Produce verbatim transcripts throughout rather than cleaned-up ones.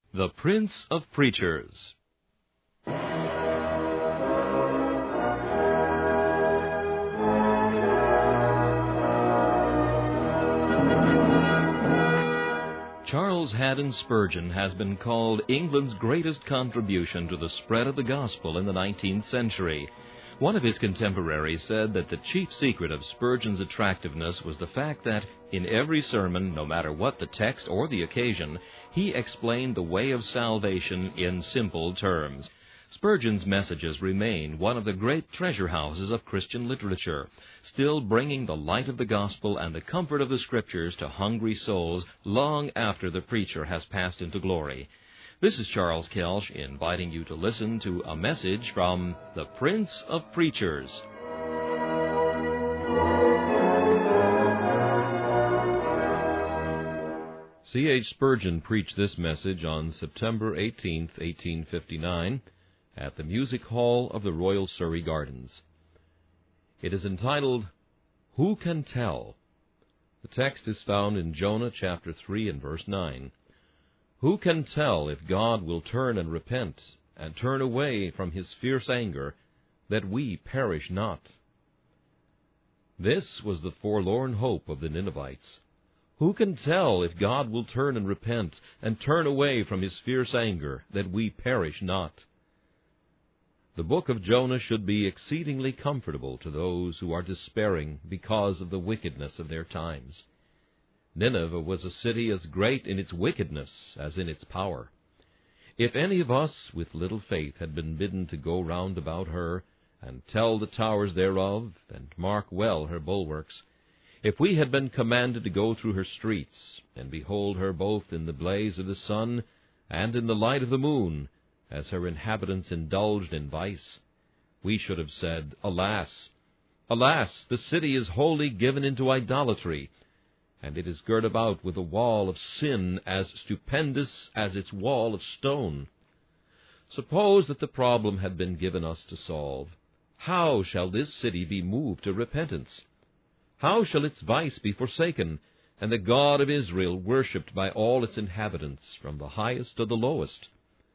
The Prince of Preachers. Charles Haddon Spurgeon has been called England's greatest contribution to the spread of the gospel in the nineteenth century. One of his contemporaries said that the chief secret of Spurgeon's attractiveness was the fact that, in every sermon, no matter what the text or the occasion, he explained the way of salvation in simple terms. Spurgeon's messages remain one of the great treasure houses of Christian literature, still bringing the light of the gospel and the comfort of the Scriptures to hungry souls long after the preacher has passed into glory. This is Charles Kelsch inviting you to listen to a message from the Prince of Preachers. C H Spurgeon preached this message on September eighteenth, eighteen fifty-nine, at the Music Hall of the Royal Surrey Gardens. It is entitled, Who Can Tell? The text is found in Jonah chapter three and verse nine. Who can tell if God will turn and repent, and turn away from his fierce anger, that we perish not? This was the forlorn hope of the Ninevites. Who can tell if God will turn and repent, and turn away from his fierce anger, that we perish not? The book of Jonah should be exceedingly comfortable to those who are despairing because of the wickedness of their times. Nineveh was a city as great in its wickedness as in its power. If any of us with little faith had been bidden to go round about her, and tell the towers thereof, and mark well her bulwarks, if we had been commanded to go through her streets, and behold her both in the blaze of the sun, and in the light of the moon, as her inhabitants indulged in vice, we should have said, Alas! Alas! The city is wholly given into idolatry, and it is girt about with a wall of sin as stupendous as its wall of stone. Suppose that the problem had been given us to solve. How shall this city be moved to repentance? How shall its vice be forsaken, and the God of Israel worshipped by all its inhabitants, from the highest to the lowest?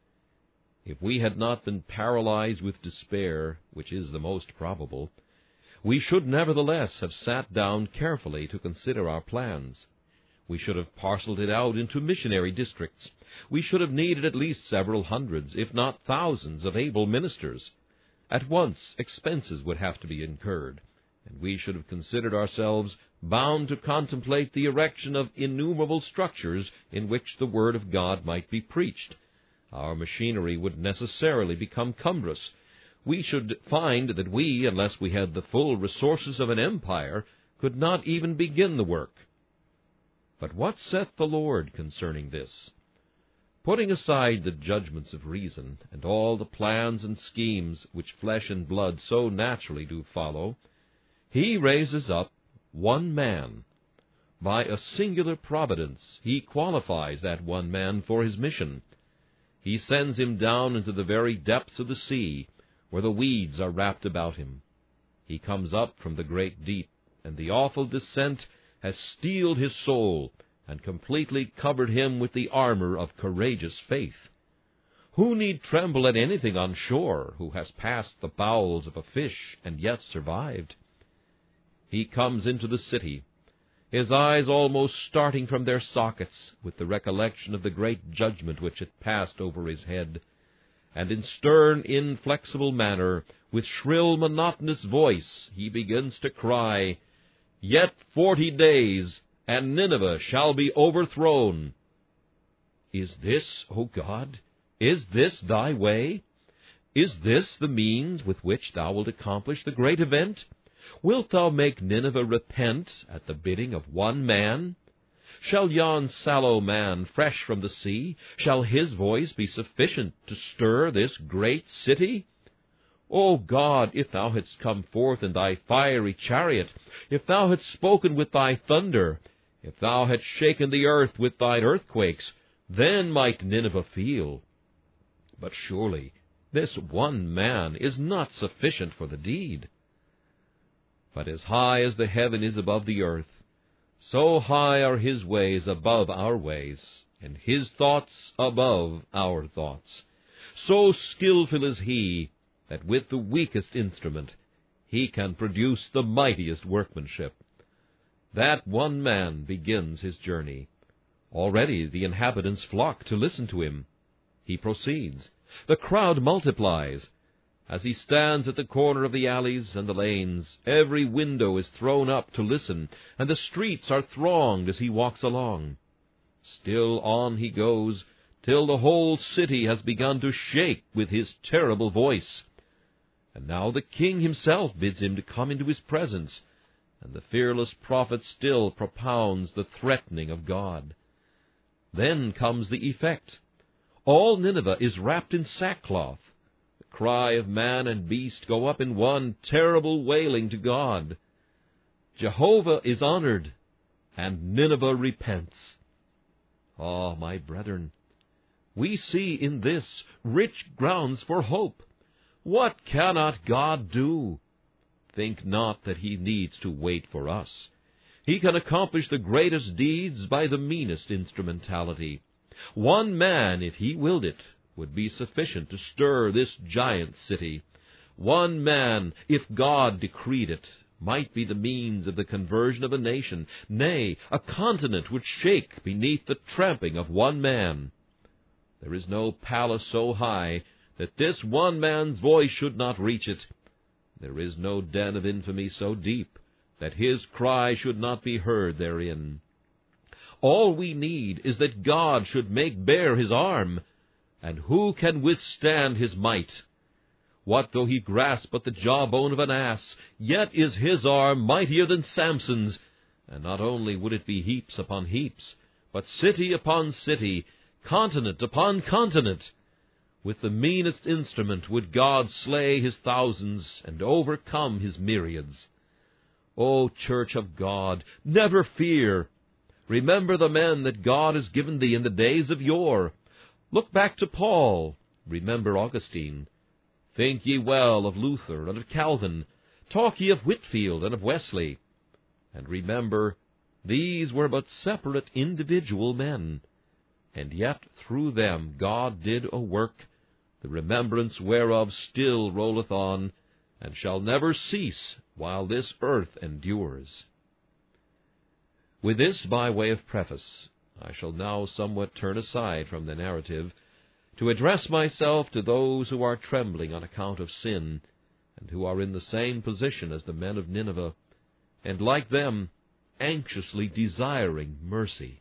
If we had not been paralyzed with despair, which is the most probable, we should nevertheless have sat down carefully to consider our plans. We should have parceled it out into missionary districts. We should have needed at least several hundreds, if not thousands, of able ministers. At once expenses would have to be incurred, and we should have considered ourselves bound to contemplate the erection of innumerable structures in which the Word of God might be preached. Our machinery would necessarily become cumbrous. We should find that we, unless we had the full resources of an empire, could not even begin the work. But what saith the Lord concerning this? Putting aside the judgments of reason, and all the plans and schemes which flesh and blood so naturally do follow, he raises up one man. By a singular providence he qualifies that one man for his mission. He sends him down into the very depths of the sea, where the weeds are wrapped about him. He comes up from the great deep, and the awful descent has steeled his soul, and completely covered him with the armor of courageous faith. Who need tremble at anything on shore, who has passed the bowels of a fish, and yet survived? He comes into the city, his eyes almost starting from their sockets with the recollection of the great judgment which had passed over his head, and in stern, inflexible manner, with shrill, monotonous voice, he begins to cry, Yet forty days, and Nineveh shall be overthrown. Is this, O God, is this thy way? Is this the means with which thou wilt accomplish the great event? Wilt thou make Nineveh repent at the bidding of one man? Shall yon sallow man fresh from the sea, shall his voice be sufficient to stir this great city? O God, if thou hadst come forth in thy fiery chariot, if thou hadst spoken with thy thunder, if thou hadst shaken the earth with thine earthquakes, then might Nineveh feel. But surely this one man is not sufficient for the deed. But as high as the heaven is above the earth, so high are his ways above our ways, and his thoughts above our thoughts. So skillful is he, that with the weakest instrument he can produce the mightiest workmanship. That one man begins his journey. Already the inhabitants flock to listen to him. He proceeds. The crowd multiplies. As he stands at the corner of the alleys and the lanes, every window is thrown up to listen, and the streets are thronged as he walks along. Still on he goes, till the whole city has begun to shake with his terrible voice. And now the king himself bids him to come into his presence, and the fearless prophet still propounds the threatening of God. Then comes the effect. All Nineveh is wrapped in sackcloth. The cry of man and beast go up in one terrible wailing to God. Jehovah is honored, and Nineveh repents. Ah, my brethren, we see in this rich grounds for hope. What cannot God do? Think not that he needs to wait for us. He can accomplish the greatest deeds by the meanest instrumentality. One man, if he willed it, would be sufficient to stir this giant city. One man, if God decreed it, might be the means of the conversion of a nation. Nay, a continent would shake beneath the tramping of one man. There is no palace so high that this one man's voice should not reach it. There is no den of infamy so deep that his cry should not be heard therein. All we need is that God should make bare his arm, and who can withstand his might? What though he grasp but the jawbone of an ass, yet is his arm mightier than Samson's, and not only would it be heaps upon heaps, but city upon city, continent upon continent. With the meanest instrument would God slay his thousands and overcome his myriads. O Church of God, never fear. Remember the men that God has given thee in the days of yore. Look back to Paul. Remember Augustine. Think ye well of Luther and of Calvin. Talk ye of Whitfield and of Wesley. And remember, these were but separate individual men. And yet through them God did a work, the remembrance whereof still rolleth on, and shall never cease while this earth endures. With this by way of preface, I shall now somewhat turn aside from the narrative, to address myself to those who are trembling on account of sin, and who are in the same position as the men of Nineveh, and like them, anxiously desiring mercy.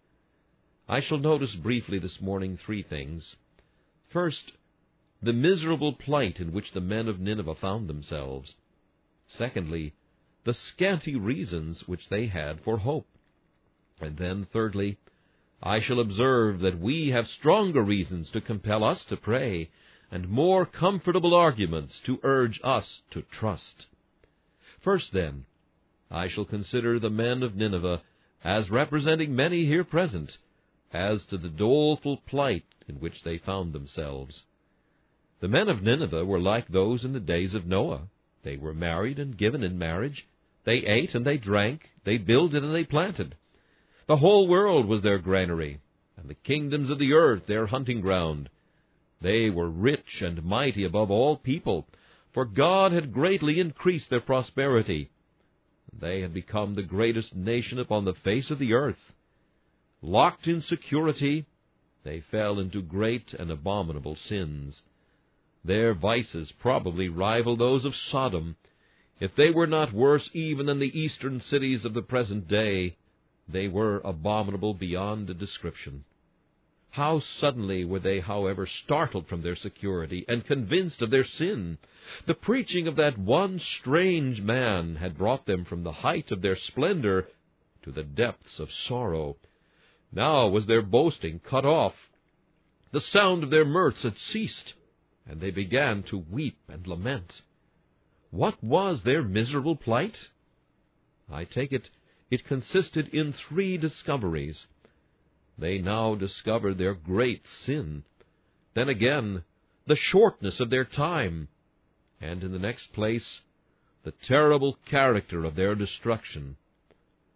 I shall notice briefly this morning three things. First, the miserable plight in which the men of Nineveh found themselves. Secondly, the scanty reasons which they had for hope. And then, thirdly, I shall observe that we have stronger reasons to compel us to pray, and more comfortable arguments to urge us to trust. First, then, I shall consider the men of Nineveh as representing many here present, as to the doleful plight in which they found themselves. The men of Nineveh were like those in the days of Noah. They were married and given in marriage. They ate and they drank. They builded and they planted. The whole world was their granary, and the kingdoms of the earth their hunting ground. They were rich and mighty above all people, for God had greatly increased their prosperity. They had become the greatest nation upon the face of the earth. Locked in security, they fell into great and abominable sins. Their vices probably rival those of Sodom. If they were not worse even than the eastern cities of the present day, they were abominable beyond a description. How suddenly were they, however, startled from their security and convinced of their sin! The preaching of that one strange man had brought them from the height of their splendor to the depths of sorrow. Now was their boasting cut off. The sound of their mirths had ceased, and they began to weep and lament. What was their miserable plight? I take it, it consisted in three discoveries. They now discovered their great sin. Then again, the shortness of their time. And in the next place, the terrible character of their destruction.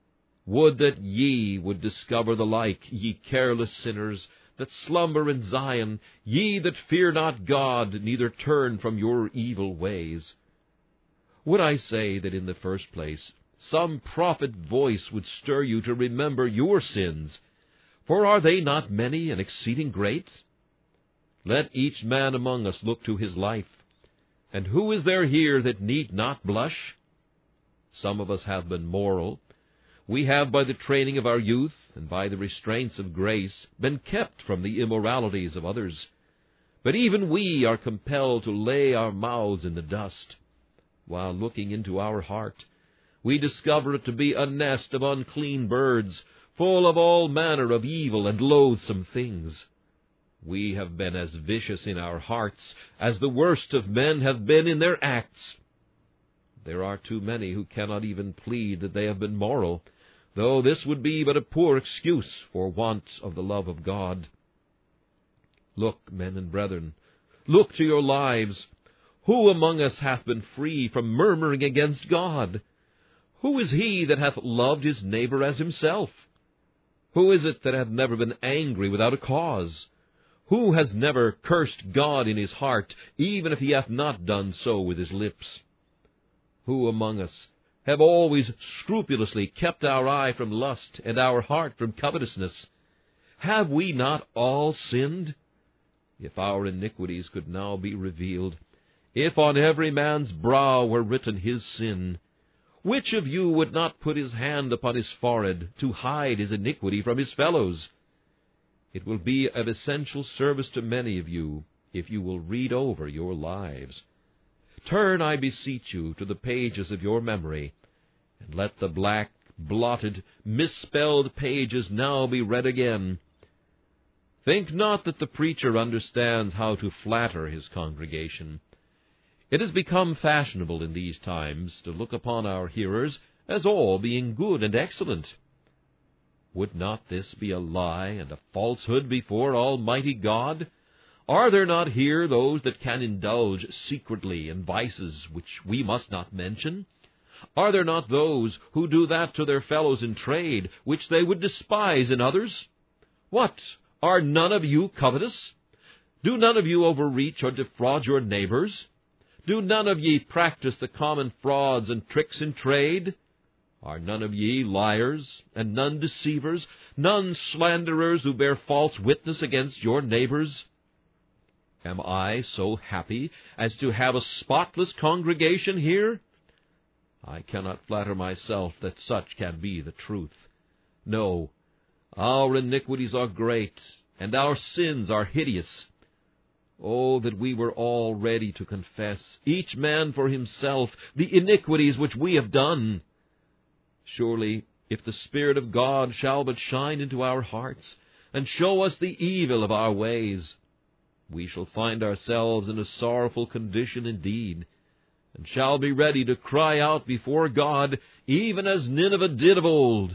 Would that ye would discover the like, ye careless sinners, that slumber in Zion, ye that fear not God, neither turn from your evil ways. Would I say that in the first place some prophet voice would stir you to remember your sins, for are they not many and exceeding great? Let each man among us look to his life, and who is there here that need not blush? Some of us have been moral. We have, by the training of our youth, and by the restraints of grace, been kept from the immoralities of others. But even we are compelled to lay our mouths in the dust. While looking into our heart, we discover it to be a nest of unclean birds, full of all manner of evil and loathsome things. We have been as vicious in our hearts as the worst of men have been in their acts. There are too many who cannot even plead that they have been moral, though this would be but a poor excuse for want of the love of God. Look, men and brethren, look to your lives. Who among us hath been free from murmuring against God? Who is he that hath loved his neighbor as himself? Who is it that hath never been angry without a cause? Who has never cursed God in his heart, even if he hath not done so with his lips? Who among us have always scrupulously kept our eye from lust, and our heart from covetousness? Have we not all sinned? If our iniquities could now be revealed, if on every man's brow were written his sin, which of you would not put his hand upon his forehead to hide his iniquity from his fellows? It will be of essential service to many of you if you will read over your lives. Turn, I beseech you, to the pages of your memory, and let the black, blotted, misspelled pages now be read again. Think not that the preacher understands how to flatter his congregation. It has become fashionable in these times to look upon our hearers as all being good and excellent. Would not this be a lie and a falsehood before Almighty God? Are there not here those that can indulge secretly in vices which we must not mention? Are there not those who do that to their fellows in trade which they would despise in others? What, are none of you covetous? Do none of you overreach or defraud your neighbors? Do none of ye practice the common frauds and tricks in trade? Are none of ye liars, and none deceivers, none slanderers who bear false witness against your neighbors? Am I so happy as to have a spotless congregation here? I cannot flatter myself that such can be the truth. No, our iniquities are great, and our sins are hideous. Oh, that we were all ready to confess, each man for himself, the iniquities which we have done. Surely, if the Spirit of God shall but shine into our hearts, and show us the evil of our ways, we shall find ourselves in a sorrowful condition indeed, and shall be ready to cry out before God, even as Nineveh did of old.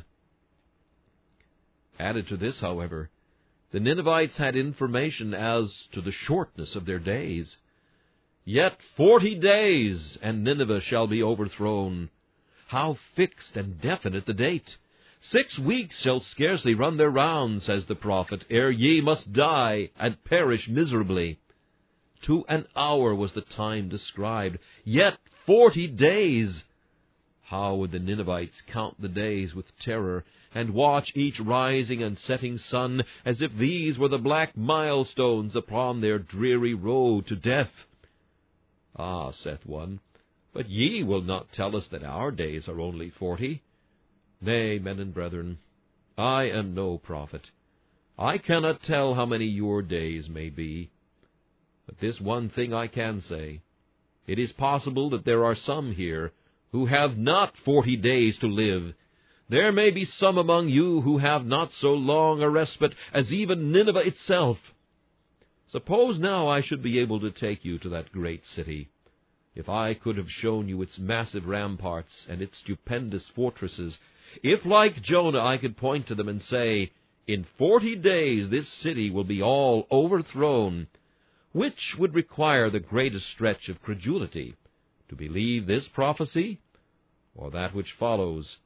Added to this, however, the Ninevites had information as to the shortness of their days. Yet forty days, and Nineveh shall be overthrown. How fixed and definite the date! Six weeks shall scarcely run their round, says the prophet, ere ye must die and perish miserably. To an hour was the time described, yet forty days! How would the Ninevites count the days with terror, and watch each rising and setting sun, as if these were the black milestones upon their dreary road to death? Ah, saith one, but ye will not tell us that our days are only forty. Nay, men and brethren, I am no prophet. I cannot tell how many your days may be. But this one thing I can say. It is possible that there are some here who have not forty days to live. There may be some among you who have not so long a respite as even Nineveh itself. Suppose now I should be able to take you to that great city. If I could have shown you its massive ramparts and its stupendous fortresses, if, like Jonah, I could point to them and say, in forty days this city will be all overthrown, which would require the greatest stretch of credulity, to believe this prophecy, or that which follows,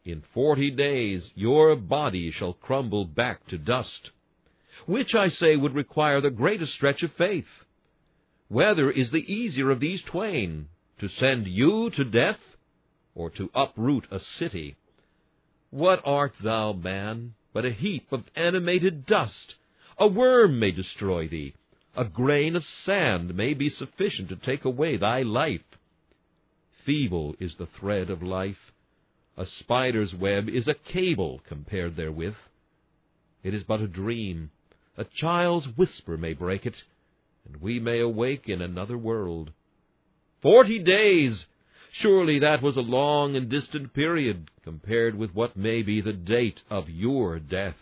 In forty days your body shall crumble back to dust. Which, I say, would require the greatest stretch of faith? Whether is the easier of these twain, to send you to death, or to uproot a city? What art thou, man, but a heap of animated dust? A worm may destroy thee. A grain of sand may be sufficient to take away thy life. Feeble is the thread of life. A spider's web is a cable compared therewith. It is but a dream. A child's whisper may break it, and we may awake in another world. Forty days! Surely that was a long and distant period, compared with what may be the date of your death.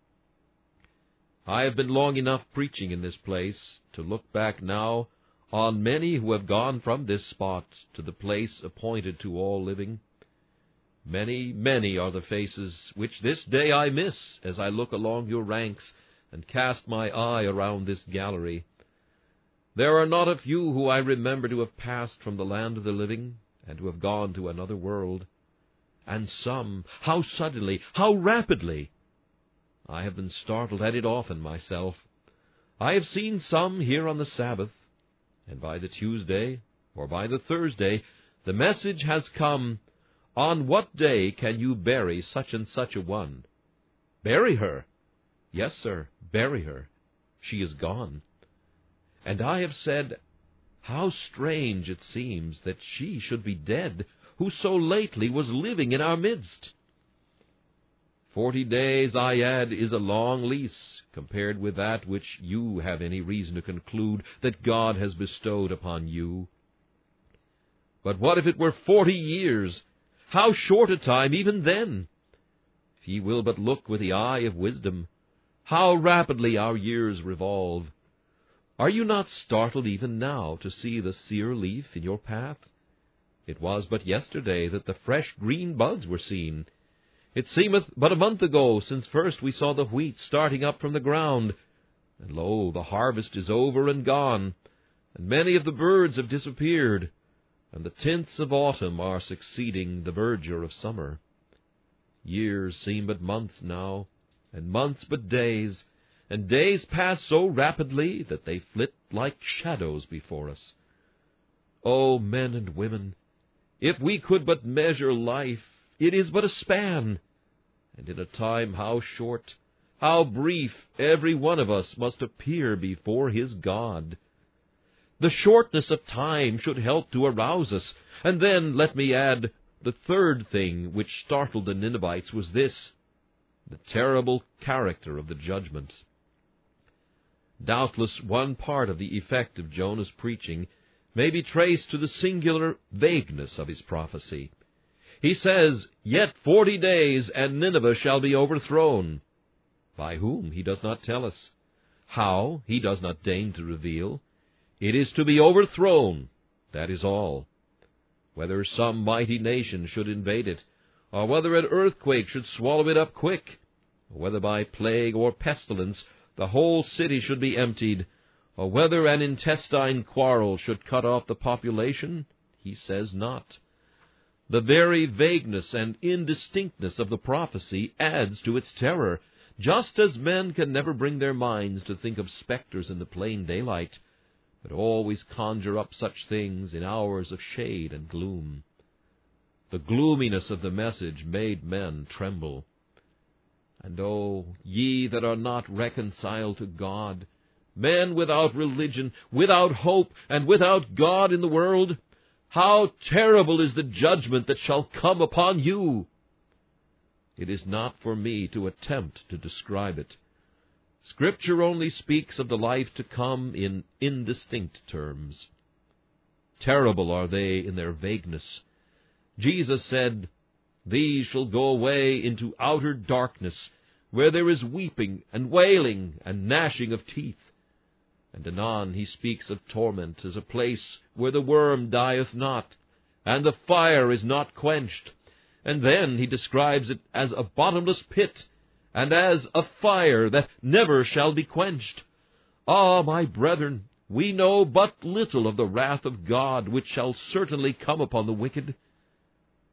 I have been long enough preaching in this place to look back now on many who have gone from this spot to the place appointed to all living. Many, many are the faces which this day I miss as I look along your ranks and cast my eye around this gallery. There are not a few who I remember to have passed from the land of the living and to have gone to another world. And some, how suddenly, how rapidly! I have been startled at it often myself. I have seen some here on the Sabbath, and by the Tuesday or by the Thursday the message has come, "On what day can you bury such and such a one?" Bury her? Yes, sir, bury her. She is gone. And I have said, how strange it seems that she should be dead, who so lately was living in our midst. Forty days, I add, is a long lease, compared with that which you have any reason to conclude that God has bestowed upon you. But what if it were forty years? How short a time even then! If ye will but look with the eye of wisdom, how rapidly our years revolve! Are you not startled even now to see the sere leaf in your path? It was but yesterday that the fresh green buds were seen. It seemeth but a month ago since first we saw the wheat starting up from the ground. And lo, the harvest is over and gone, and many of the birds have disappeared, and the tints of autumn are succeeding the verdure of summer. Years seem but months now, and months but days, and days pass so rapidly that they flit like shadows before us. O men and women, if we could but measure life, it is but a span, and in a time how short, how brief, every one of us must appear before his God. The shortness of time should help to arouse us. And then, let me add, the third thing which startled the Ninevites was this: the terrible character of the judgment. Doubtless one part of the effect of Jonah's preaching may be traced to the singular vagueness of his prophecy. He says, "Yet forty days, and Nineveh shall be overthrown." By whom, he does not tell us. How, he does not deign to reveal. It is to be overthrown, that is all. Whether some mighty nation should invade it, or whether an earthquake should swallow it up quick, or whether by plague or pestilence the whole city should be emptied, or whether an intestine quarrel should cut off the population, he says not. The very vagueness and indistinctness of the prophecy adds to its terror, just as men can never bring their minds to think of specters in the plain daylight, but always conjure up such things in hours of shade and gloom. The gloominess of the message made men tremble. And oh, ye that are not reconciled to God, men without religion, without hope, and without God in the world, how terrible is the judgment that shall come upon you! It is not for me to attempt to describe it. Scripture only speaks of the life to come in indistinct terms. Terrible are they in their vagueness. Jesus said, "These shall go away into outer darkness, where there is weeping and wailing and gnashing of teeth." And anon he speaks of torment as a place where the worm dieth not, and the fire is not quenched. And then he describes it as a bottomless pit, and as a fire that never shall be quenched. Ah, my brethren, we know but little of the wrath of God which shall certainly come upon the wicked.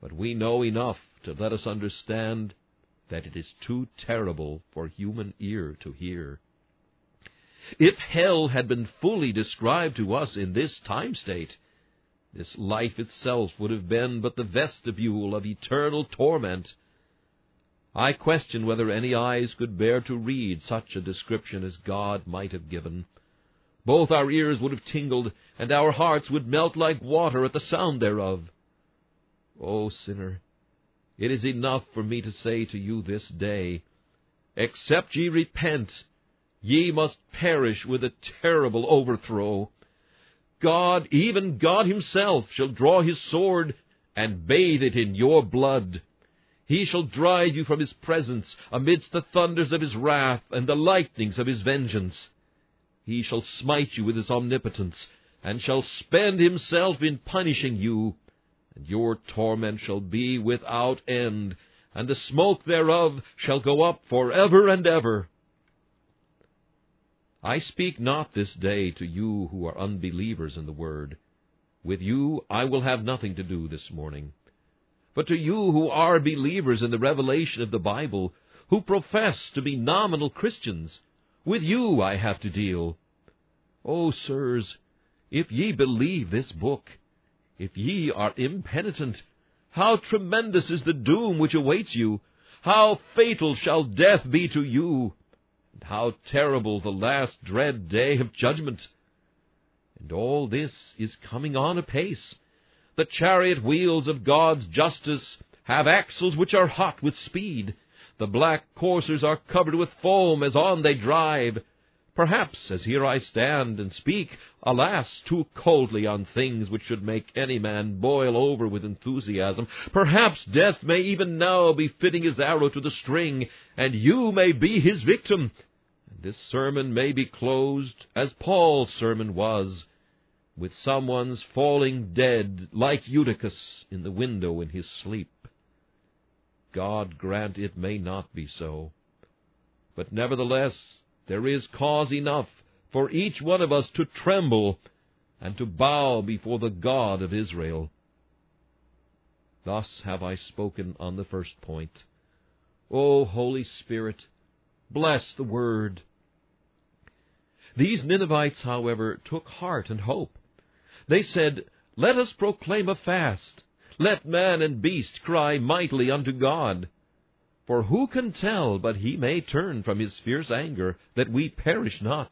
but we know enough to let us understand that it is too terrible for human ear to hear. If hell had been fully described to us in this time-state, this life itself would have been but the vestibule of eternal torment. I question whether any eyes could bear to read such a description as God might have given. Both our ears would have tingled, and our hearts would melt like water at the sound thereof. O sinner, it is enough for me to say to you this day, except ye repent, ye must perish with a terrible overthrow. God, even God himself, shall draw his sword and bathe it in your blood. He shall drive you from his presence amidst the thunders of his wrath and the lightnings of his vengeance. He shall smite you with his omnipotence, and shall spend himself in punishing you, and your torment shall be without end, and the smoke thereof shall go up for ever and ever. I speak not this day to you who are unbelievers in the word. With you I will have nothing to do this morning. But to you who are believers in the revelation of the Bible, who profess to be nominal Christians, with you I have to deal. O sirs, if ye believe this book, if ye are impenitent, how tremendous is the doom which awaits you! How fatal shall death be to you! And how terrible the last dread day of judgment! And all this is coming on apace. The chariot wheels of God's justice have axles which are hot with speed. The black coursers are covered with foam as on they drive. Perhaps, as here I stand and speak, alas, too coldly on things which should make any man boil over with enthusiasm, perhaps death may even now be fitting his arrow to the string, and you may be his victim. And this sermon may be closed, as Paul's sermon was, with someone's falling dead like Eutychus in the window in his sleep. God grant it may not be so. But nevertheless, there is cause enough for each one of us to tremble and to bow before the God of Israel. Thus have I spoken on the first point. O Holy Spirit, bless the word. These Ninevites, however, took heart and hope. They said, Let us proclaim a fast. Let man and beast cry mightily unto God. For who can tell but he may turn from his fierce anger, that we perish not?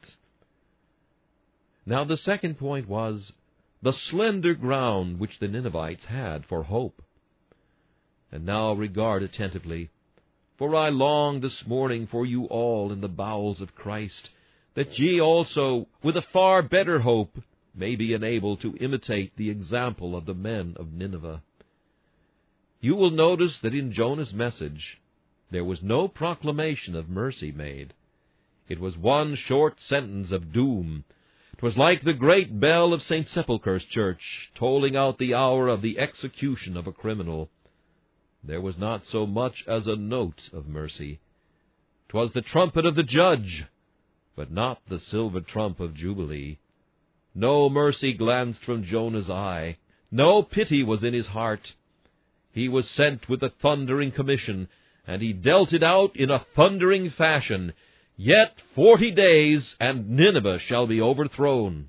Now the second point was the slender ground which the Ninevites had for hope. And now regard attentively, for I long this morning for you all in the bowels of Christ, that ye also, with a far better hope, may be enabled to imitate the example of the men of Nineveh. You will notice that in Jonah's message there was no proclamation of mercy made. It was one short sentence of doom. It was like the great bell of Saint Sepulchre's church, tolling out the hour of the execution of a criminal. There was not so much as a note of mercy. 'Twas the trumpet of the judge, but not the silver trump of Jubilee. No mercy glanced from Jonah's eye. No pity was in his heart. He was sent with a thundering commission, and he dealt it out in a thundering fashion. Yet forty days, and Nineveh shall be overthrown.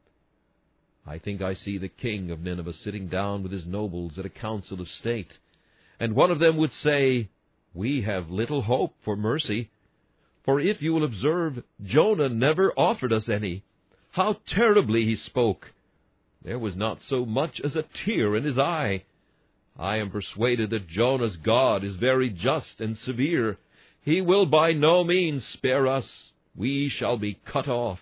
I think I see the king of Nineveh sitting down with his nobles at a council of state, and one of them would say, We have little hope for mercy, for if you will observe, Jonah never offered us any. How terribly he spoke! There was not so much as a tear in his eye. I am persuaded that Jonah's God is very just and severe. He will by no means spare us. We shall be cut off.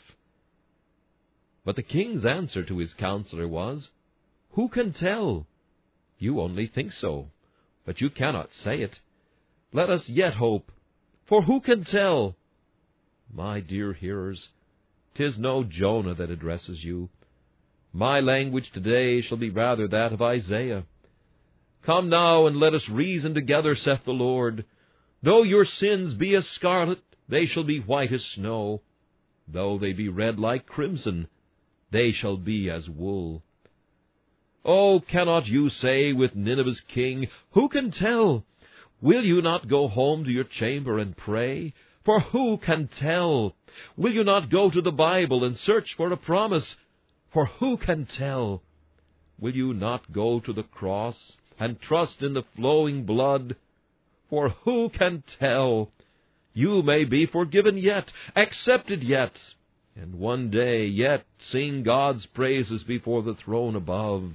But the king's answer to his counselor was, Who can tell? You only think so, but you cannot say it. Let us yet hope, for who can tell? My dear hearers, 'tis no Jonah that addresses you. My language today shall be rather that of Isaiah. Come now, and let us reason together, saith the Lord. Though your sins be as scarlet, they shall be white as snow. Though they be red like crimson, they shall be as wool. Oh, cannot you say with Nineveh's king, Who can tell? Will you not go home to your chamber and pray? For who can tell? Will you not go to the Bible and search for a promise? For who can tell? Will you not go to the cross and trust in the flowing blood? For who can tell? You may be forgiven yet, accepted yet, and one day yet sing God's praises before the throne above.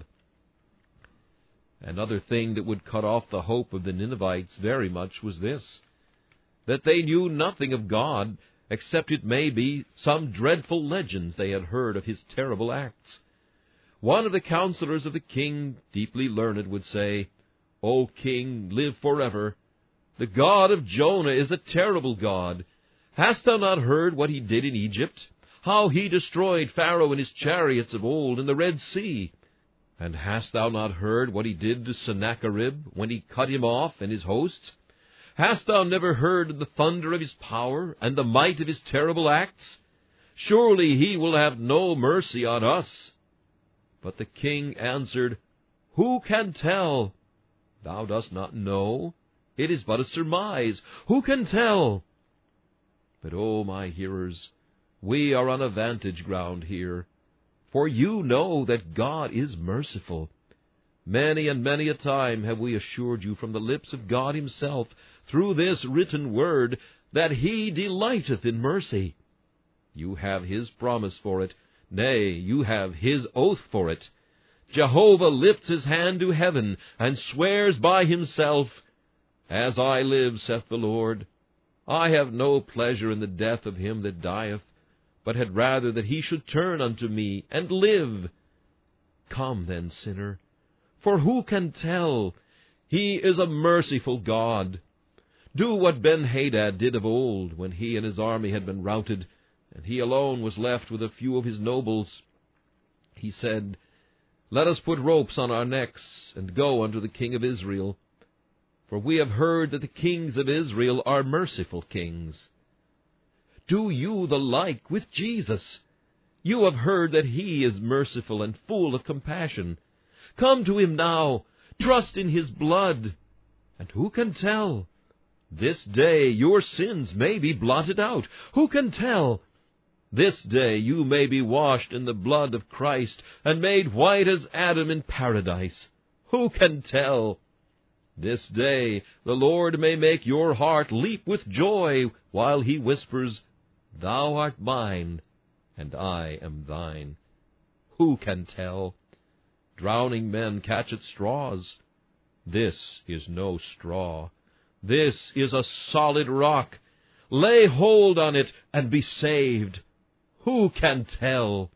Another thing that would cut off the hope of the Ninevites very much was this, that they knew nothing of God, except it may be some dreadful legends they had heard of his terrible acts. One of the counselors of the king, deeply learned, would say, O king, live forever. The God of Jonah is a terrible God. Hast thou not heard what he did in Egypt? How he destroyed Pharaoh and his chariots of old in the Red Sea? And hast thou not heard what he did to Sennacherib, when he cut him off and his hosts? Hast thou never heard the thunder of his power, and the might of his terrible acts? Surely he will have no mercy on us. But the king answered, Who can tell? Thou dost not know. It is but a surmise. Who can tell? But, O my hearers, we are on a vantage ground here. For you know that God is merciful. Many and many a time have we assured you from the lips of God himself, through this written word, that he delighteth in mercy. You have his promise for it, nay, you have his oath for it. Jehovah lifts his hand to heaven, and swears by himself, As I live, saith the Lord, I have no pleasure in the death of him that dieth, but had rather that he should turn unto me, and live. Come then, sinner, for who can tell? He is a merciful God. Do what Ben-Hadad did of old, when he and his army had been routed, and he alone was left with a few of his nobles. He said, Let us put ropes on our necks, and go unto the king of Israel. For we have heard that the kings of Israel are merciful kings. Do you the like with Jesus. You have heard that he is merciful and full of compassion. Come to him now, trust in his blood. And who can tell? This day your sins may be blotted out. Who can tell? This day you may be washed in the blood of Christ, and made white as Adam in paradise. Who can tell? This day the Lord may make your heart leap with joy, while he whispers, Thou art mine, and I am thine. Who can tell? Drowning men catch at straws. This is no straw. This is a solid rock. Lay hold on it, and be saved. Who can tell?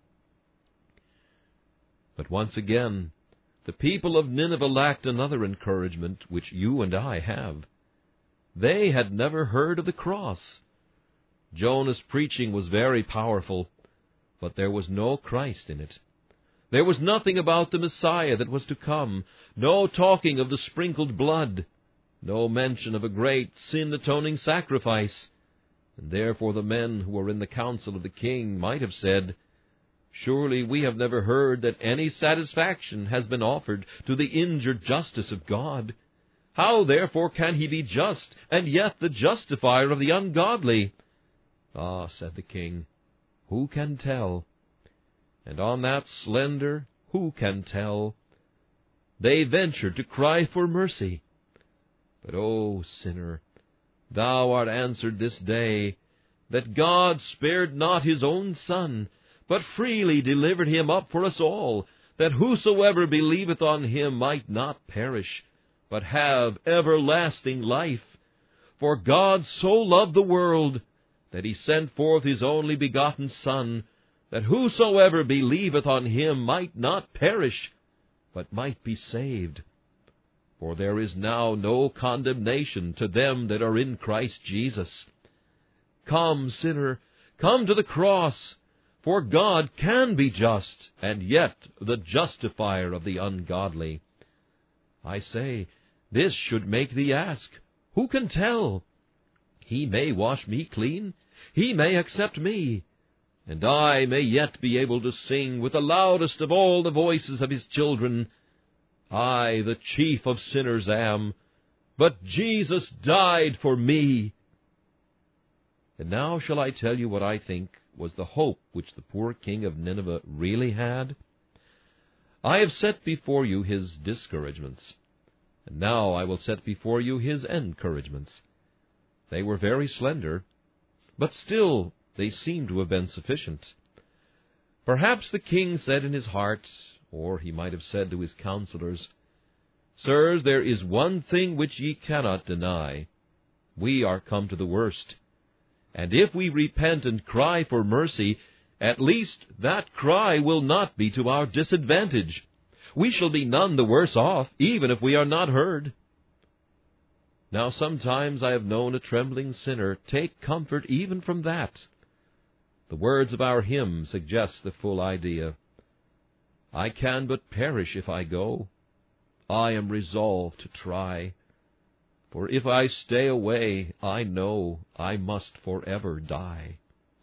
But once again, the people of Nineveh lacked another encouragement which you and I have. They had never heard of the cross. Jonah's preaching was very powerful, but there was no Christ in it. There was nothing about the Messiah that was to come, no talking of the sprinkled blood, no mention of a great sin-atoning sacrifice. And therefore the men who were in the council of the king might have said, Surely we have never heard that any satisfaction has been offered to the injured justice of God. How therefore can he be just, and yet the justifier of the ungodly? Ah, said the king, who can tell? And on that slender who can tell, they ventured to cry for mercy. But, O sinner, thou art answered this day, that God spared not his own Son, but freely delivered him up for us all, that whosoever believeth on him might not perish, but have everlasting life. For God so loved the world, that he sent forth his only begotten Son, that whosoever believeth on him might not perish, but might be saved. For there is now no condemnation to them that are in Christ Jesus. Come, sinner, come to the cross, for God can be just, and yet the justifier of the ungodly. I say, this should make thee ask, who can tell? He may wash me clean, he may accept me, and I may yet be able to sing with the loudest of all the voices of his children, I, the chief of sinners, am, but Jesus died for me. And now shall I tell you what I think was the hope which the poor king of Nineveh really had? I have set before you his discouragements, and now I will set before you his encouragements. They were very slender, but still they seem to have been sufficient. Perhaps the king said in his heart, or he might have said to his counselors, Sirs, there is one thing which ye cannot deny. We are come to the worst. And if we repent and cry for mercy, at least that cry will not be to our disadvantage. We shall be none the worse off, even if we are not heard. Now sometimes I have known a trembling sinner take comfort even from that. The words of our hymn suggest the full idea. I can but perish if I go. I am resolved to try. For if I stay away, I know I must forever die.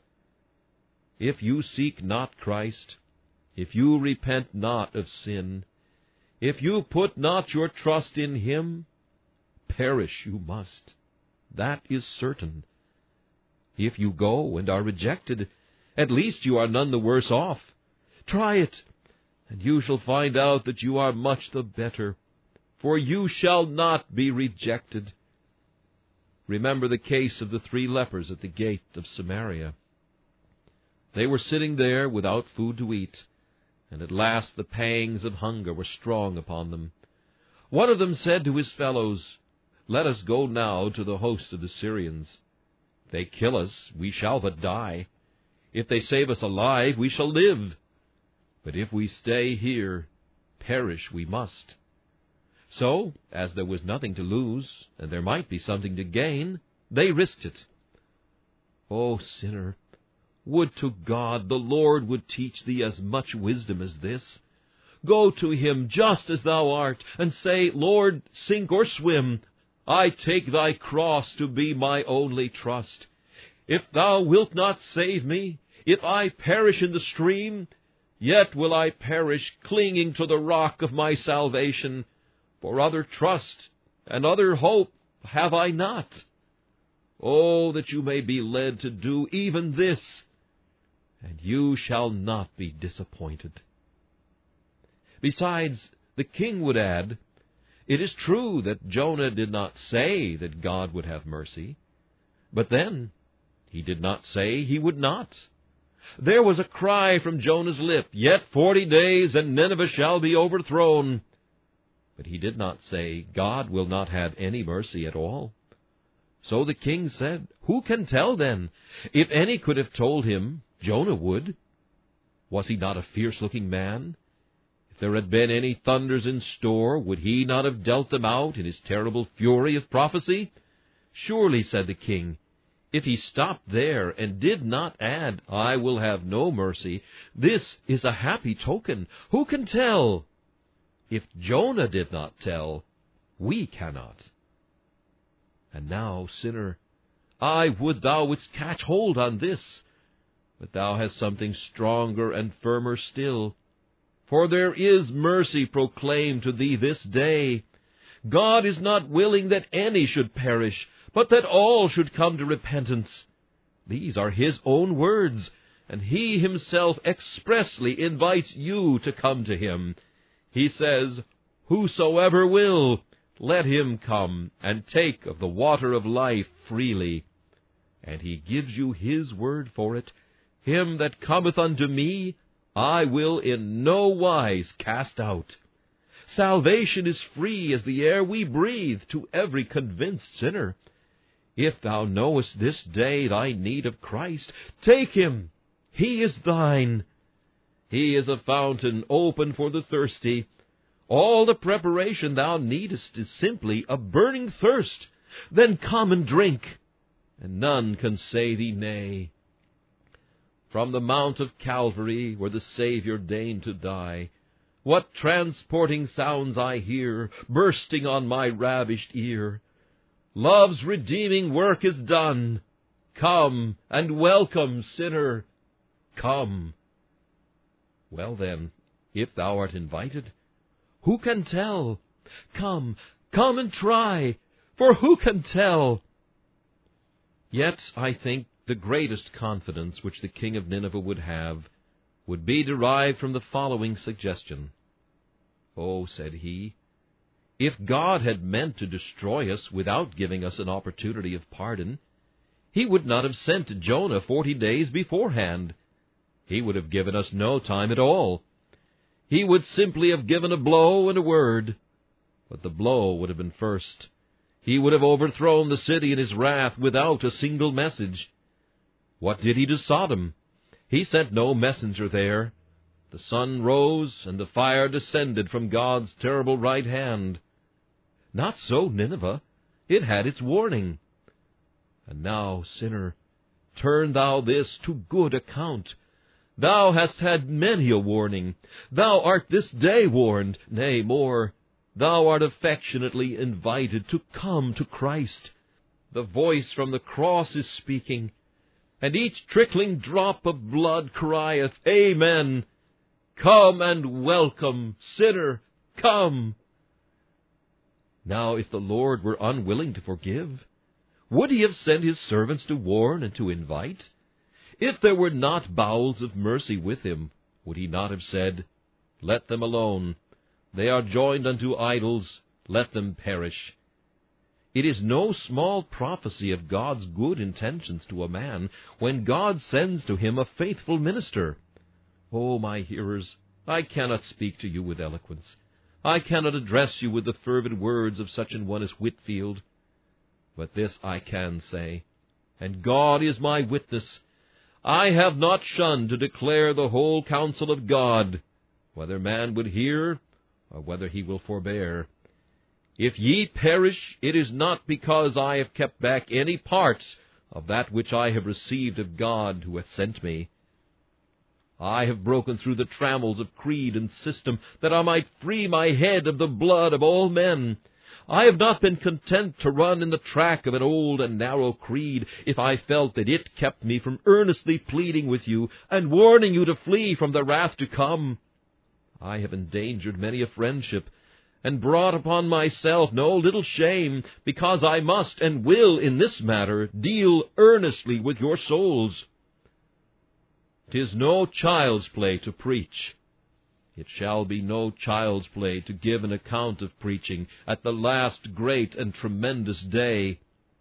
If you seek not Christ, if you repent not of sin, if you put not your trust in him, perish you must. That is certain. If you go and are rejected, at least you are none the worse off. Try it, and you shall find out that you are much the better, for you shall not be rejected. Remember the case of the three lepers at the gate of Samaria. They were sitting there without food to eat, and at last the pangs of hunger were strong upon them. One of them said to his fellows, Let us go now to the host of the Syrians. If they kill us, we shall but die. If they save us alive, we shall live. But if we stay here, perish we must. So, as there was nothing to lose, and there might be something to gain, they risked it. O sinner, would to God the Lord would teach thee as much wisdom as this. Go to him just as thou art, and say, Lord, sink or swim, I take thy cross to be my only trust. If thou wilt not save me, if I perish in the stream, yet will I perish clinging to the rock of my salvation, for other trust and other hope have I not. Oh, that you may be led to do even this, and you shall not be disappointed. Besides, the king would add, it is true that Jonah did not say that God would have mercy, but then he did not say he would not. There was a cry from Jonah's lip, Yet forty days, and Nineveh shall be overthrown. But he did not say, God will not have any mercy at all. So the king said, Who can tell then? If any could have told him, Jonah would. Was he not a fierce-looking man? If there had been any thunders in store, would he not have dealt them out in his terrible fury of prophecy? Surely, said the king, if he stopped there and did not add, I will have no mercy, this is a happy token. Who can tell? If Jonah did not tell, we cannot. And now, sinner, I would thou wouldst catch hold on this, but thou hast something stronger and firmer still. For there is mercy proclaimed to thee this day. God is not willing that any should perish, but that all should come to repentance. These are his own words, and he himself expressly invites you to come to him. He says, Whosoever will, let him come and take of the water of life freely. And he gives you his word for it. Him that cometh unto me, I will in no wise cast out. Salvation is free as the air we breathe to every convinced sinner. If thou knowest this day thy need of Christ, take him. He is thine. He is a fountain open for the thirsty. All the preparation thou needest is simply a burning thirst. Then come and drink, and none can say thee nay. From the mount of Calvary, where the Savior deigned to die, what transporting sounds I hear, bursting on my ravished ear! Love's redeeming work is done. Come and welcome, sinner, come. Well then, if thou art invited, Who can tell? Come, come and try, for who can tell? Yet, I think, the greatest confidence which the king of Nineveh would have would be derived from the following suggestion. Oh, said he, if God had meant to destroy us without giving us an opportunity of pardon, he would not have sent Jonah forty days beforehand. He would have given us no time at all. He would simply have given a blow and a word. But the blow would have been first. He would have overthrown the city in his wrath without a single message. What did he to Sodom? He sent no messenger there. The sun rose, and the fire descended from God's terrible right hand. Not so Nineveh. It had its warning. And now, sinner, turn thou this to good account. Thou hast had many a warning. Thou art this day warned, nay, more. Thou art affectionately invited to come to Christ. The voice from the cross is speaking, and each trickling drop of blood crieth, Amen. Come and welcome, sinner, come. Now, if the Lord were unwilling to forgive, would he have sent his servants to warn and to invite? If there were not bowels of mercy with him, would he not have said, Let them alone. They are joined unto idols. Let them perish. It is no small prophecy of God's good intentions to a man when God sends to him a faithful minister. Oh, my hearers, I cannot speak to you with eloquence. I cannot address you with the fervid words of such an one as Whitefield. But this I can say, and God is my witness, I have not shunned to declare the whole counsel of God, whether man would hear, or whether he will forbear. If ye perish, it is not because I have kept back any parts of that which I have received of God who hath sent me. I have broken through the trammels of creed and system, that I might free my head of the blood of all men. I have not been content to run in the track of an old and narrow creed, if I felt that it kept me from earnestly pleading with you, and warning you to flee from the wrath to come. I have endangered many a friendship, and brought upon myself no little shame, because I must and will in this matter deal earnestly with your souls. 'Tis no child's play to preach. It shall be no child's play to give an account of preaching at the last great and tremendous day.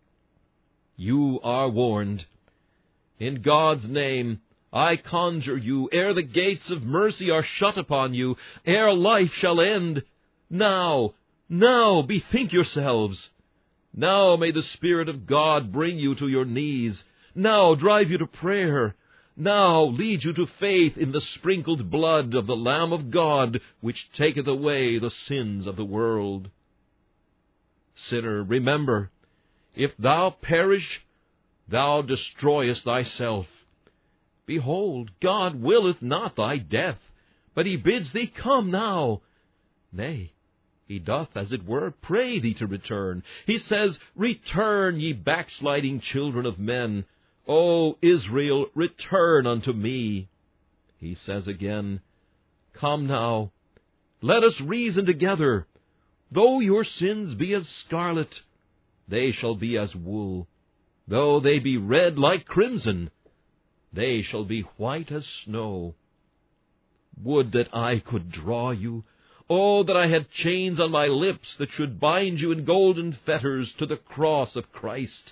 You are warned. In God's name, I conjure you, ere the gates of mercy are shut upon you, ere life shall end, now, now bethink yourselves. Now may the Spirit of God bring you to your knees. Now drive you to prayer. Now lead you to faith in the sprinkled blood of the Lamb of God, which taketh away the sins of the world. Sinner, remember, if thou perish, thou destroyest thyself. Behold, God willeth not thy death, but he bids thee come now. Nay, he doth, as it were, pray thee to return. He says, Return, ye backsliding children of men. O Israel, return unto me. He says again, Come now, let us reason together. Though your sins be as scarlet, they shall be as wool. Though they be red like crimson, they shall be white as snow. Would that I could draw you. Oh, that I had chains on my lips that should bind you in golden fetters to the cross of Christ.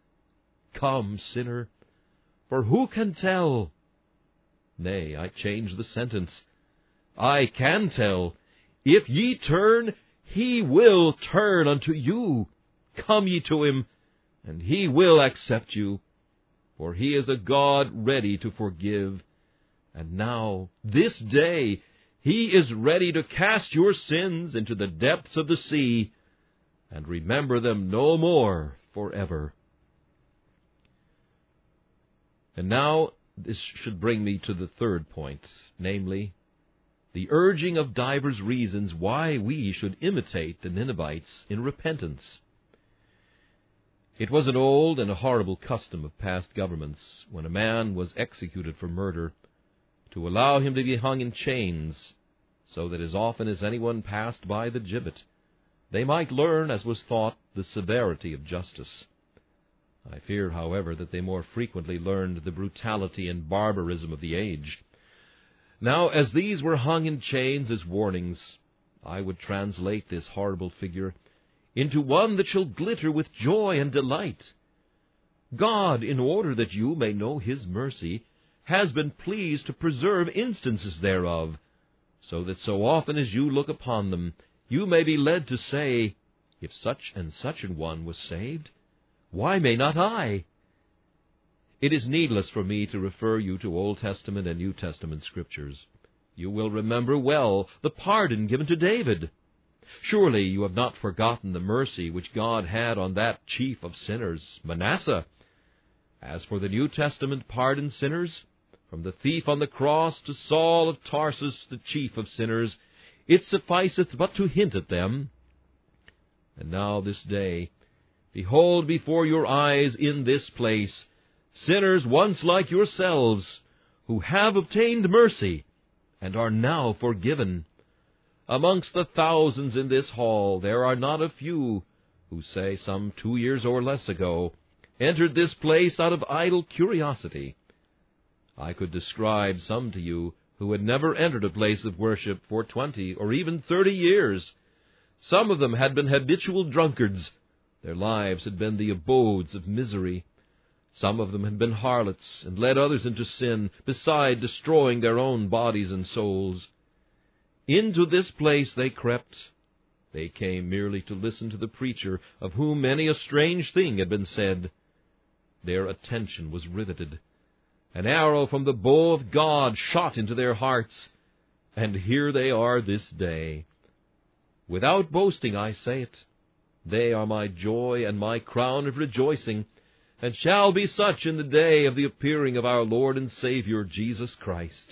Come, sinner, for who can tell? Nay, I change the sentence. I can tell. If ye turn, he will turn unto you. Come ye to him, and he will accept you. For he is a God ready to forgive. And now, this day, he is ready to cast your sins into the depths of the sea, and remember them no more forever. And now this should bring me to the third point, namely, the urging of divers reasons why we should imitate the Ninevites in repentance. It was an old and a horrible custom of past governments, when a man was executed for murder, to allow him to be hung in chains, so that as often as anyone passed by the gibbet, they might learn, as was thought, the severity of justice. I fear, however, that they more frequently learned the brutality and barbarism of the age. Now, as these were hung in chains as warnings, I would translate this horrible figure into one that shall glitter with joy and delight. God, in order that you may know his mercy, has been pleased to preserve instances thereof, so that so often as you look upon them, you may be led to say, if such and such an one was saved, why may not I? It is needless for me to refer you to Old Testament and New Testament scriptures. You will remember well the pardon given to David. Surely you have not forgotten the mercy which God had on that chief of sinners, Manasseh. As for the New Testament pardoned sinners, from the thief on the cross to Saul of Tarsus, the chief of sinners, it sufficeth but to hint at them. And now this day, behold before your eyes in this place, sinners once like yourselves, who have obtained mercy, and are now forgiven. Amongst the thousands in this hall there are not a few who, say some two years or less ago, entered this place out of idle curiosity. I could describe some to you who had never entered a place of worship for twenty or even thirty years. Some of them had been habitual drunkards. Their lives had been the abodes of misery. Some of them had been harlots, and led others into sin, beside destroying their own bodies and souls. Into this place they crept. They came merely to listen to the preacher, of whom many a strange thing had been said. Their attention was riveted. An arrow from the bow of God shot into their hearts, and here they are this day. Without boasting I say it, they are my joy and my crown of rejoicing, and shall be such in the day of the appearing of our Lord and Savior Jesus Christ.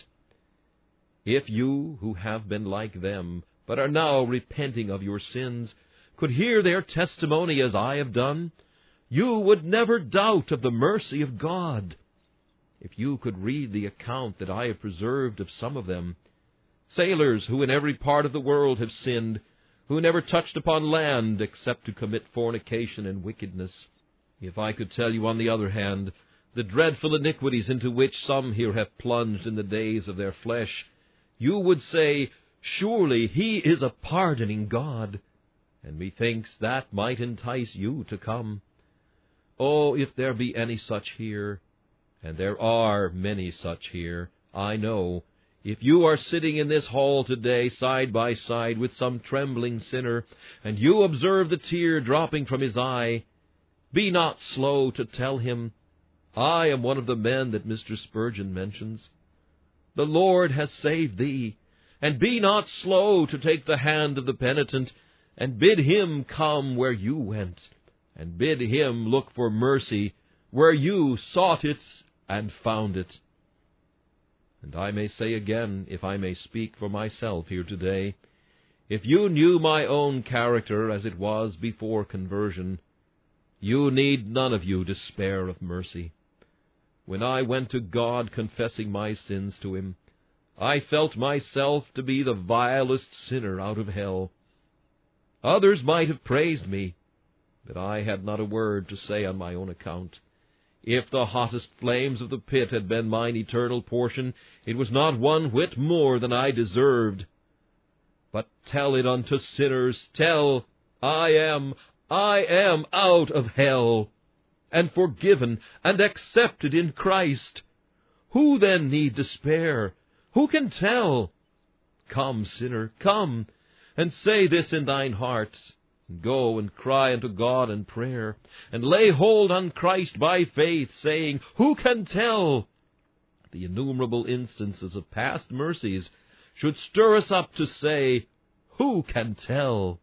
If you, who have been like them, but are now repenting of your sins, could hear their testimony as I have done, you would never doubt of the mercy of God. If you could read the account that I have preserved of some of them, sailors who in every part of the world have sinned, who never touched upon land except to commit fornication and wickedness, if I could tell you, on the other hand, the dreadful iniquities into which some here have plunged in the days of their flesh, you would say, surely he is a pardoning God, and methinks that might entice you to come. Oh, if there be any such here, and there are many such here, I know, if you are sitting in this hall today side by side with some trembling sinner, and you observe the tear dropping from his eye, be not slow to tell him, I am one of the men that Mister Spurgeon mentions. The Lord has saved thee, and be not slow to take the hand of the penitent, and bid him come where you went, and bid him look for mercy where you sought it and found it. And I may say again, if I may speak for myself here today, if you knew my own character as it was before conversion, you need none of you despair of mercy. When I went to God confessing my sins to him, I felt myself to be the vilest sinner out of hell. Others might have praised me, but I had not a word to say on my own account. If the hottest flames of the pit had been mine eternal portion, it was not one whit more than I deserved. But tell it unto sinners, tell, I am, I am out of hell, and forgiven and accepted in Christ. Who then need despair? Who can tell? Come, sinner, come, and say this in thine heart. Go and cry unto God in prayer, and lay hold on Christ by faith, saying, Who can tell? The innumerable instances of past mercies should stir us up to say, Who can tell?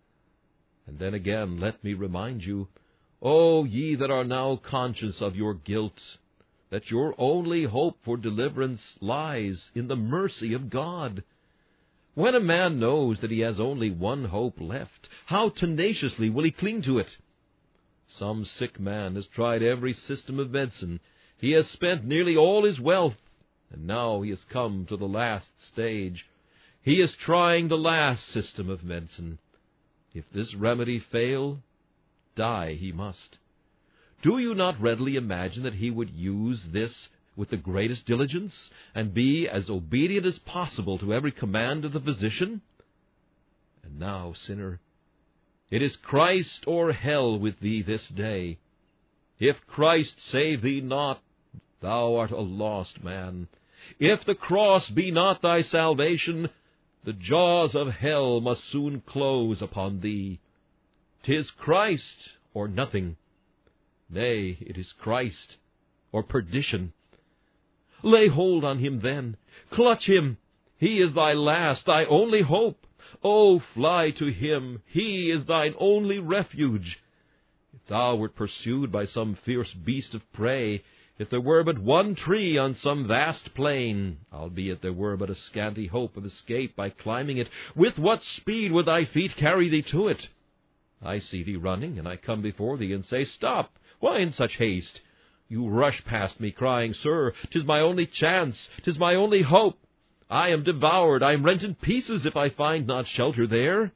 And then again let me remind you, O ye that are now conscious of your guilt, that your only hope for deliverance lies in the mercy of God. When a man knows that he has only one hope left, how tenaciously will he cling to it? Some sick man has tried every system of medicine. He has spent nearly all his wealth, and now he has come to the last stage. He is trying the last system of medicine. If this remedy fail, die he must. Do you not readily imagine that he would use this with the greatest diligence, and be as obedient as possible to every command of the physician? And now, sinner, it is Christ or hell with thee this day. If Christ save thee not, thou art a lost man. If the cross be not thy salvation, the jaws of hell must soon close upon thee. 'Tis Christ or nothing. Nay, it is Christ or perdition. Lay hold on him then. Clutch him. He is thy last, thy only hope. Oh, fly to him. He is thine only refuge. If thou wert pursued by some fierce beast of prey, if there were but one tree on some vast plain, albeit there were but a scanty hope of escape by climbing it, with what speed would thy feet carry thee to it? I see thee running, and I come before thee and say, Stop! Why in such haste? You rush past me, crying, Sir, 'tis my only chance, 'tis my only hope. I am devoured, I am rent in pieces if I find not shelter there.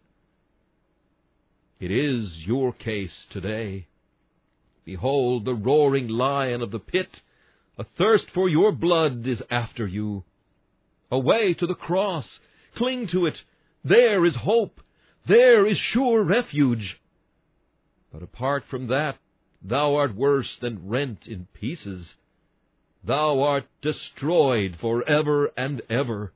It is your case today. Behold, the roaring lion of the pit, athirst for your blood, is after you. Away to the cross, cling to it, there is hope, there is sure refuge. But apart from that, thou art worse than rent in pieces. Thou art destroyed for ever and ever.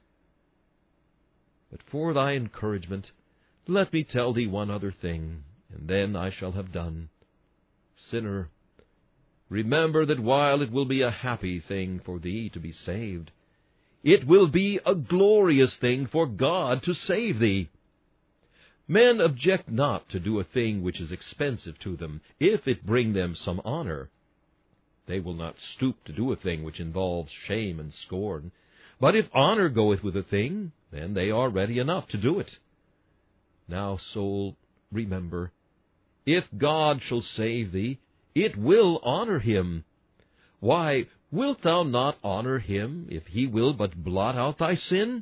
But for thy encouragement, let me tell thee one other thing, and then I shall have done. Sinner, remember that while it will be a happy thing for thee to be saved, it will be a glorious thing for God to save thee. Men object not to do a thing which is expensive to them, if it bring them some honor. They will not stoop to do a thing which involves shame and scorn. But if honor goeth with a thing, then they are ready enough to do it. Now, soul, remember, if God shall save thee, it will honor him. Why, wilt thou not honor him, if he will but blot out thy sin?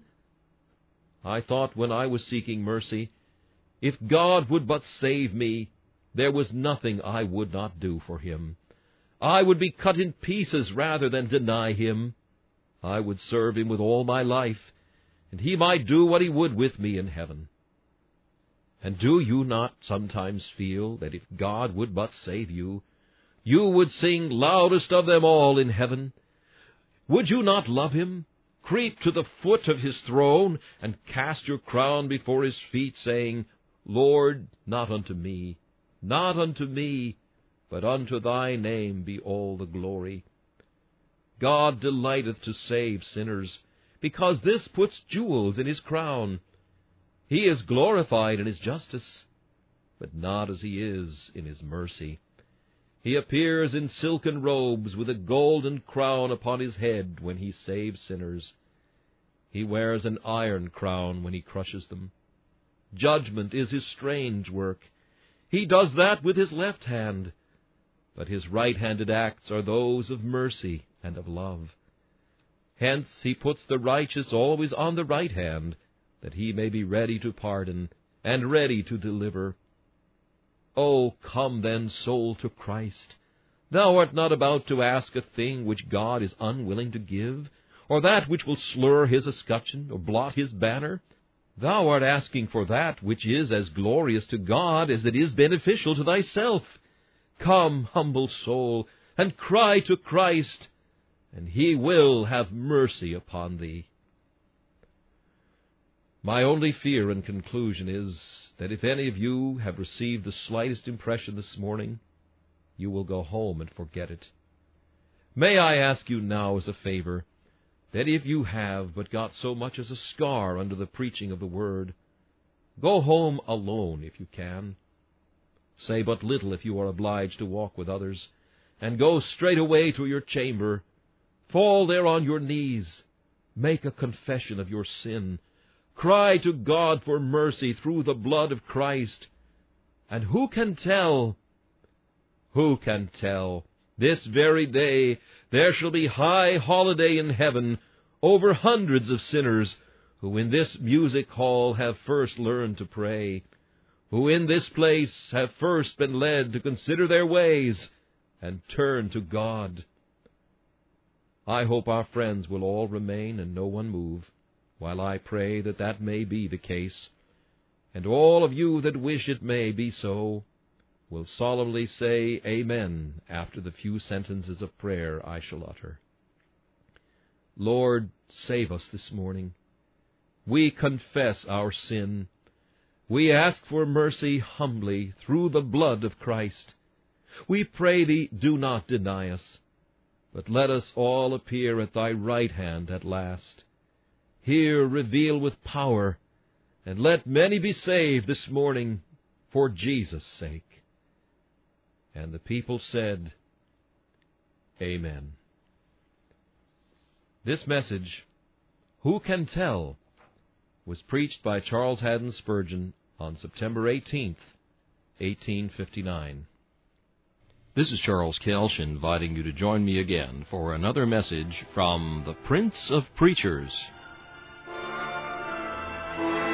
I thought when I was seeking mercy, if God would but save me, there was nothing I would not do for him. I would be cut in pieces rather than deny him. I would serve him with all my life, and he might do what he would with me in heaven. And do you not sometimes feel that if God would but save you, you would sing loudest of them all in heaven? Would you not love him, creep to the foot of his throne, and cast your crown before his feet, saying, Lord, not unto me, not unto me, but unto thy name be all the glory. God delighteth to save sinners, because this puts jewels in his crown. He is glorified in his justice, but not as he is in his mercy. He appears in silken robes with a golden crown upon his head when he saves sinners. He wears an iron crown when he crushes them. Judgment is his strange work. He does that with his left hand, but his right-handed acts are those of mercy and of love. Hence he puts the righteous always on the right hand, that he may be ready to pardon and ready to deliver. Oh, come then, soul, to Christ. Thou art not about to ask a thing which God is unwilling to give, or that which will slur his escutcheon or blot his banner. Thou art asking for that which is as glorious to God as it is beneficial to thyself. Come, humble soul, and cry to Christ, and he will have mercy upon thee. My only fear and conclusion is that if any of you have received the slightest impression this morning, you will go home and forget it. May I ask you now as a favor, that if you have but got so much as a scar under the preaching of the word, go home alone if you can. Say but little if you are obliged to walk with others, and go straight away to your chamber. Fall there on your knees. Make a confession of your sin. Cry to God for mercy through the blood of Christ. And who can tell? Who can tell? This very day there shall be high holiday in heaven over hundreds of sinners who in this music hall have first learned to pray, who in this place have first been led to consider their ways and turn to God. I hope our friends will all remain and no one move, while I pray that that may be the case, and all of you that wish it may be so will solemnly say Amen after the few sentences of prayer I shall utter. Lord, save us this morning. We confess our sin. We ask for mercy humbly through the blood of Christ. We pray Thee, do not deny us, but let us all appear at Thy right hand at last. Here reveal with power, and let many be saved this morning for Jesus' sake. And the people said, Amen. This message, Who Can Tell?, was preached by Charles Haddon Spurgeon on September eighteenth, eighteen fifty-nine. This is Charles Kelsch inviting you to join me again for another message from the Prince of Preachers.